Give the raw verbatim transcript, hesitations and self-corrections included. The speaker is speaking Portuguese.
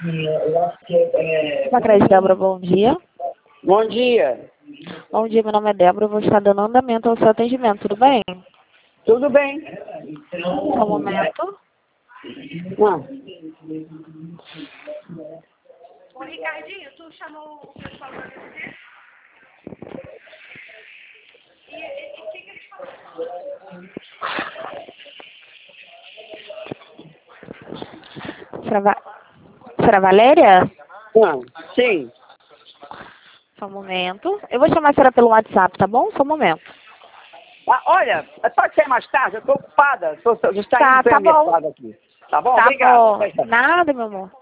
Macrés, Débora, bom dia. Bom dia. Bom dia, meu nome é Débora, eu vou estar dando andamento ao seu atendimento, tudo bem? Tudo bem. Só um momento. Ah. Ô, Ricardinho, tu chamou o pessoal para você? E o que que eles falaram? Será, Va... Será Valéria? Ah, sim. Só um momento. Eu vou chamar a senhora pelo WhatsApp, tá bom? Só um momento. Ah, olha, pode ser mais tarde, eu estou ocupada. Estou, estou, está Tá, indo tá bom. aqui. Tá bom? Tá Obrigado. bom. Nada, meu amor.